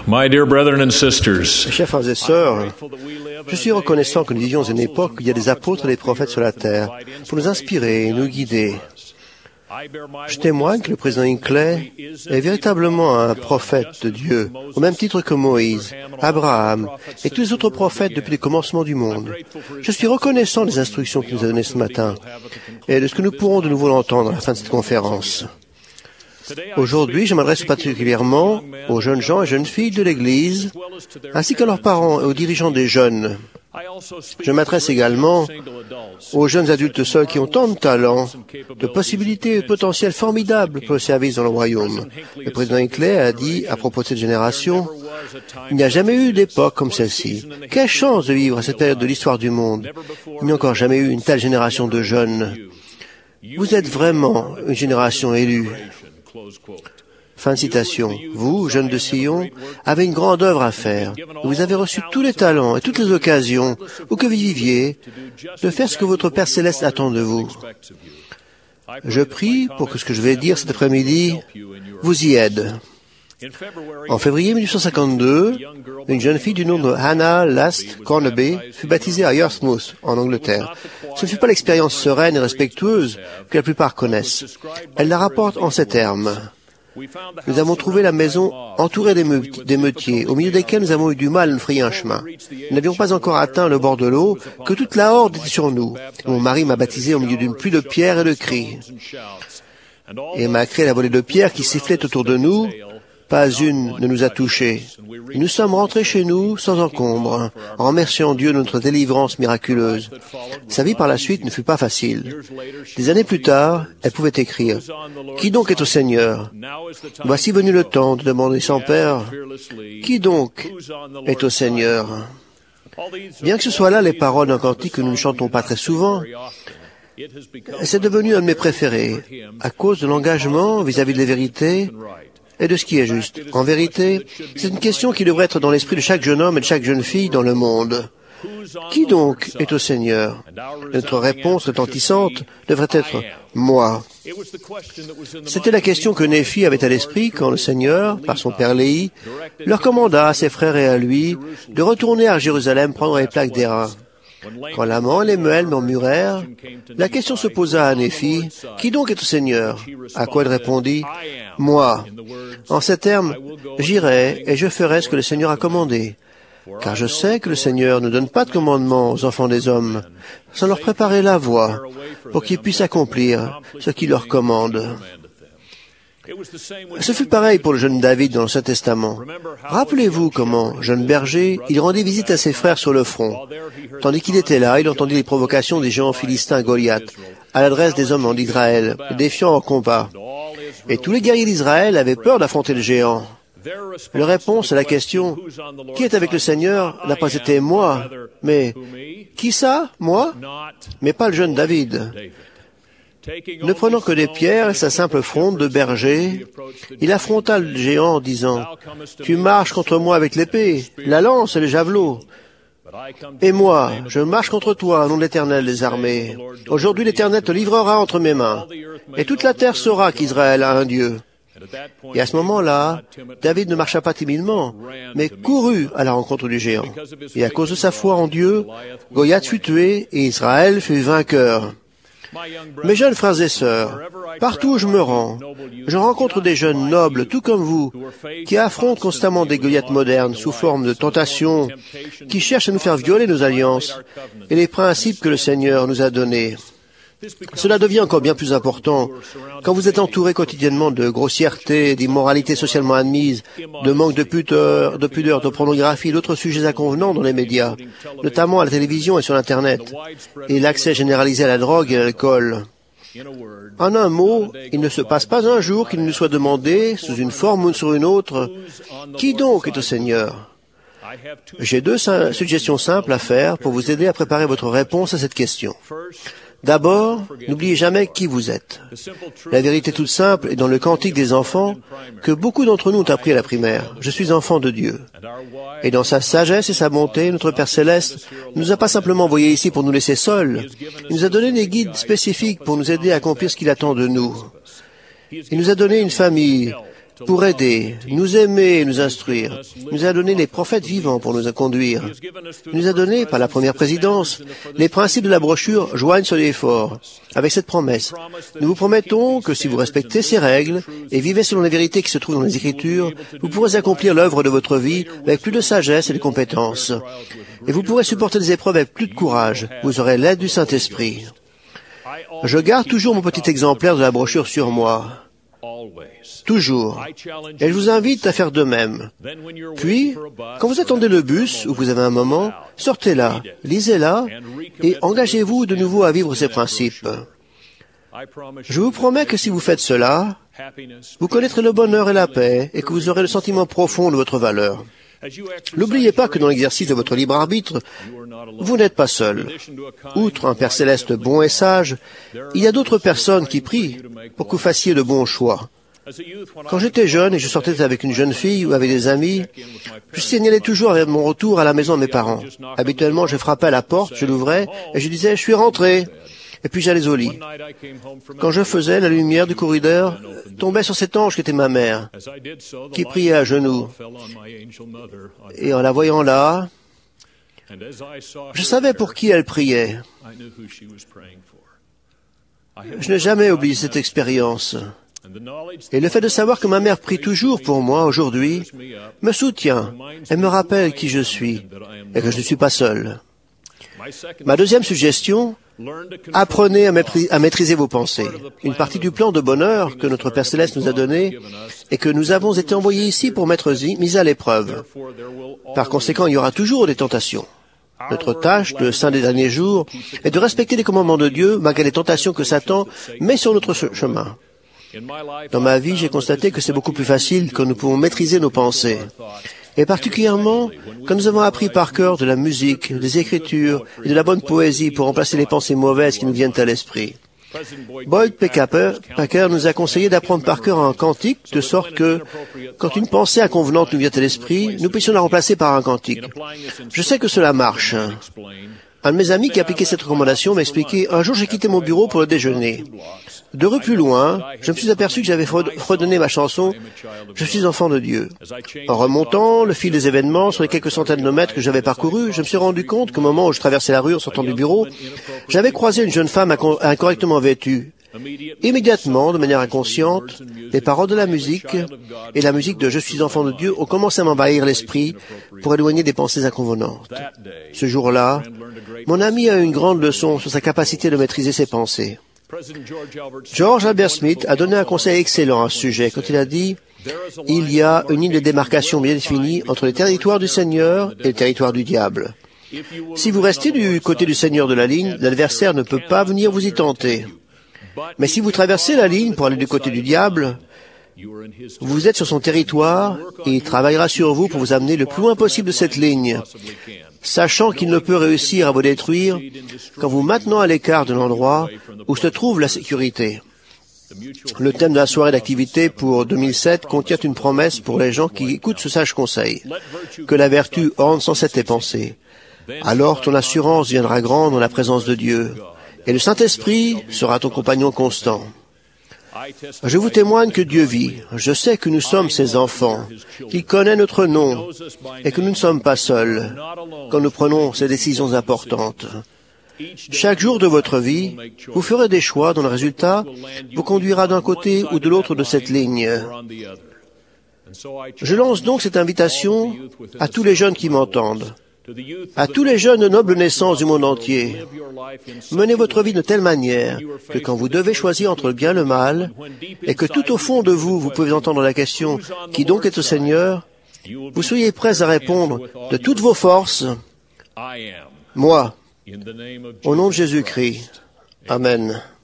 My dear brethren and sisters, Chers frères et sœurs, je suis reconnaissant que nous vivions à une époque où il y a des apôtres et des prophètes sur la terre pour nous inspirer et nous guider. Je témoigne que le président Hinckley est véritablement un prophète de Dieu, au même titre que Moïse, Abraham et tous les autres prophètes depuis le commencement du monde. Je suis reconnaissant des instructions qu'il nous a données ce matin et de ce que nous pourrons de nouveau l'entendre à la fin de cette conférence. Aujourd'hui, je m'adresse particulièrement aux jeunes gens et jeunes filles de l'Église, ainsi qu'à leurs parents et aux dirigeants des jeunes. Je m'adresse également aux jeunes adultes seuls qui ont tant de talents, de possibilités et de potentiel formidables pour le service dans le royaume. Le président Hinckley a dit à propos de cette génération, « Il n'y a jamais eu d'époque comme celle-ci. Quelle chance de vivre à cette période de l'histoire du monde. Il n'y a encore jamais eu une telle génération de jeunes. Vous êtes vraiment une génération élue. » Fin de citation. Vous, jeunes de Sion, avez une grande œuvre à faire. Vous avez reçu tous les talents et toutes les occasions, où que vous viviez, de faire ce que votre Père Céleste attend de vous. Je prie pour que ce que je vais dire cet après-midi vous y aide. En février 1852, une jeune fille du nom de Hannah Last Cornaby fut baptisée à Yarmouth, en Angleterre. Ce ne fut pas l'expérience sereine et respectueuse que la plupart connaissent. Elle la rapporte en ces termes. Nous avons trouvé la maison entourée d'émeutiers, au milieu desquels nous avons eu du mal à nous frayer un chemin. Nous n'avions pas encore atteint le bord de l'eau que toute la horde était sur nous. Mon mari m'a baptisé au milieu d'une pluie de pierres et de cris. Et m'a créé la volée de pierres qui sifflait autour de nous. Pas une ne nous a touchés. Et nous sommes rentrés chez nous sans encombre, en remerciant Dieu de notre délivrance miraculeuse. Sa vie par la suite ne fut pas facile. Des années plus tard, elle pouvait écrire « Qui donc est au Seigneur ?» Voici venu le temps de demander sans peur « Qui donc est au Seigneur ?» Bien que ce soit là les paroles d'un cantique que nous ne chantons pas très souvent, c'est devenu un de mes préférés, à cause de l'engagement vis-à-vis de la vérité et de ce qui est juste. En vérité, c'est une question qui devrait être dans l'esprit de chaque jeune homme et de chaque jeune fille dans le monde. Qui donc est au Seigneur? Notre réponse retentissante devrait être « Moi ». C'était la question que Néphi avait à l'esprit quand le Seigneur, par son père Léhi, leur commanda à ses frères et à lui de retourner à Jérusalem prendre les plaques d'airain. Quand Laman et Lemuel murmurèrent, la question se posa à Néphi, « Qui donc est au Seigneur ?» À quoi il répondit, « Moi. » En ces termes, « J'irai et je ferai ce que le Seigneur a commandé. Car je sais que le Seigneur ne donne pas de commandement aux enfants des hommes, sans leur préparer la voie pour qu'ils puissent accomplir ce qu'il leur commande. » Ce fut pareil pour le jeune David dans l'Ancien Testament. Rappelez-vous comment, jeune berger, il rendit visite à ses frères sur le front. Tandis qu'il était là, il entendit les provocations des géants philistins Goliath, à l'adresse des hommes d'Israël, défiant en combat. Et tous les guerriers d'Israël avaient peur d'affronter le géant. Leur réponse à la question « Qui est avec le Seigneur ?» n'a pas été « moi », mais « Qui ça, moi ?» Mais pas le jeune David. Ne prenant que des pierres et sa simple fronde de berger, il affronta le géant en disant « Tu marches contre moi avec l'épée, la lance et le javelot. Et moi, je marche contre toi, au nom de l'Éternel des armées. Aujourd'hui l'Éternel te livrera entre mes mains, et toute la terre saura qu'Israël a un Dieu. » Et à ce moment-là, David ne marcha pas timidement, mais courut à la rencontre du géant. Et à cause de sa foi en Dieu, Goliath fut tué et Israël fut vainqueur. Mes jeunes frères et sœurs, partout où je me rends, je rencontre des jeunes nobles, tout comme vous, qui affrontent constamment des Goliaths modernes sous forme de tentations, qui cherchent à nous faire violer nos alliances et les principes que le Seigneur nous a donnés. Cela devient encore bien plus important quand vous êtes entouré quotidiennement de grossièreté, d'immoralité socialement admise, de manque de pudeur, de pornographie et d'autres sujets inconvenants dans les médias, notamment à la télévision et sur Internet, et l'accès généralisé à la drogue et à l'alcool. En un mot, il ne se passe pas un jour qu'il ne nous soit demandé, sous une forme ou sur une autre, « Qui donc est au Seigneur ?» J'ai deux suggestions simples à faire pour vous aider à préparer votre réponse à cette question. D'abord, n'oubliez jamais qui vous êtes. La vérité toute simple est dans le cantique des enfants que beaucoup d'entre nous ont appris à la primaire. Je suis enfant de Dieu. Et dans sa sagesse et sa bonté, notre Père Céleste ne nous a pas simplement envoyés ici pour nous laisser seuls. Il nous a donné des guides spécifiques pour nous aider à accomplir ce qu'il attend de nous. Il nous a donné une famille, pour aider, nous aimer et nous instruire. Il nous a donné les prophètes vivants pour nous conduire. Il nous a donné, par la première présidence, les principes de la brochure « Joignent sur l'effort ». Avec cette promesse, nous vous promettons que si vous respectez ces règles et vivez selon les vérités qui se trouvent dans les Écritures, vous pourrez accomplir l'œuvre de votre vie avec plus de sagesse et de compétences. Et vous pourrez supporter les épreuves avec plus de courage. Vous aurez l'aide du Saint-Esprit. Je garde toujours mon petit exemplaire de la brochure sur moi. Toujours. Et je vous invite à faire de même. Puis, quand vous attendez le bus ou que vous avez un moment, sortez-la, lisez-la et engagez-vous de nouveau à vivre ces principes. Je vous promets que si vous faites cela, vous connaîtrez le bonheur et la paix et que vous aurez le sentiment profond de votre valeur. N'oubliez pas que dans l'exercice de votre libre arbitre, vous n'êtes pas seul. Outre un Père céleste bon et sage, il y a d'autres personnes qui prient pour que vous fassiez de bons choix. Quand j'étais jeune et je sortais avec une jeune fille ou avec des amis, je signalais toujours avec mon retour à la maison de mes parents. Habituellement, je frappais à la porte, je l'ouvrais et je disais « Je suis rentré ». Et puis j'allais au lit. Quand je faisais, la lumière du corridor tombait sur cet ange qui était ma mère, qui priait à genoux. Et en la voyant là, je savais pour qui elle priait. Je n'ai jamais oublié cette expérience. Et le fait de savoir que ma mère prie toujours pour moi aujourd'hui me soutient et me rappelle qui je suis et que je ne suis pas seul. Ma deuxième suggestion, apprenez à maîtriser vos pensées. Une partie du plan de bonheur que notre Père Céleste nous a donné et que nous avons été envoyés ici pour mettre mis à l'épreuve. Par conséquent, il y aura toujours des tentations. Notre tâche, de saint des derniers jours, est de respecter les commandements de Dieu malgré les tentations que Satan met sur notre chemin. Dans ma vie, j'ai constaté que c'est beaucoup plus facile quand nous pouvons maîtriser nos pensées. Et particulièrement quand nous avons appris par cœur de la musique, des écritures et de la bonne poésie pour remplacer les pensées mauvaises qui nous viennent à l'esprit. Boyd Packer nous a conseillé d'apprendre par cœur un cantique, de sorte que, quand une pensée inconvenante nous vient à l'esprit, nous puissions la remplacer par un cantique. Je sais que cela marche. Un de mes amis qui appliquait cette recommandation m'a expliqué « Un jour, j'ai quitté mon bureau pour le déjeuner. 2 rues plus loin, je me suis aperçu que j'avais fredonné ma chanson « Je suis enfant de Dieu ». En remontant le fil des événements sur les quelques centaines de mètres que j'avais parcourus, je me suis rendu compte qu'au moment où je traversais la rue en sortant du bureau, j'avais croisé une jeune femme incorrectement vêtue. Immédiatement, de manière inconsciente, les paroles de la musique et la musique de « Je suis enfant de Dieu » ont commencé à m'envahir l'esprit pour éloigner des pensées inconvenantes. Ce jour-là, mon ami a eu une grande leçon sur sa capacité de maîtriser ses pensées. George Albert Smith a donné un conseil excellent à ce sujet quand il a dit « Il y a une ligne de démarcation bien définie entre les territoires du Seigneur et le territoire du diable. Si vous restez du côté du Seigneur de la ligne, l'adversaire ne peut pas venir vous y tenter. Mais si vous traversez la ligne pour aller du côté du diable, vous êtes sur son territoire et il travaillera sur vous pour vous amener le plus loin possible de cette ligne, sachant qu'il ne peut réussir à vous détruire qu'en vous maintenant à l'écart de l'endroit où se trouve la sécurité. » Le thème de la soirée d'activité pour 2007 contient une promesse pour les gens qui écoutent ce sage conseil. Que la vertu orne sans cesse tes pensées. Alors ton assurance viendra grande dans la présence de Dieu. Et le Saint-Esprit sera ton compagnon constant. Je vous témoigne que Dieu vit. Je sais que nous sommes ses enfants, qu'il connaît notre nom et que nous ne sommes pas seuls quand nous prenons ces décisions importantes. Chaque jour de votre vie, vous ferez des choix dont le résultat vous conduira d'un côté ou de l'autre de cette ligne. Je lance donc cette invitation à tous les jeunes qui m'entendent, à tous les jeunes de noble naissance du monde entier. Menez votre vie de telle manière que quand vous devez choisir entre le bien et le mal, et que tout au fond de vous, vous pouvez entendre la question « Qui donc est au Seigneur ?», vous soyez prêts à répondre de toutes vos forces « Moi ». Au nom de Jésus-Christ. Amen.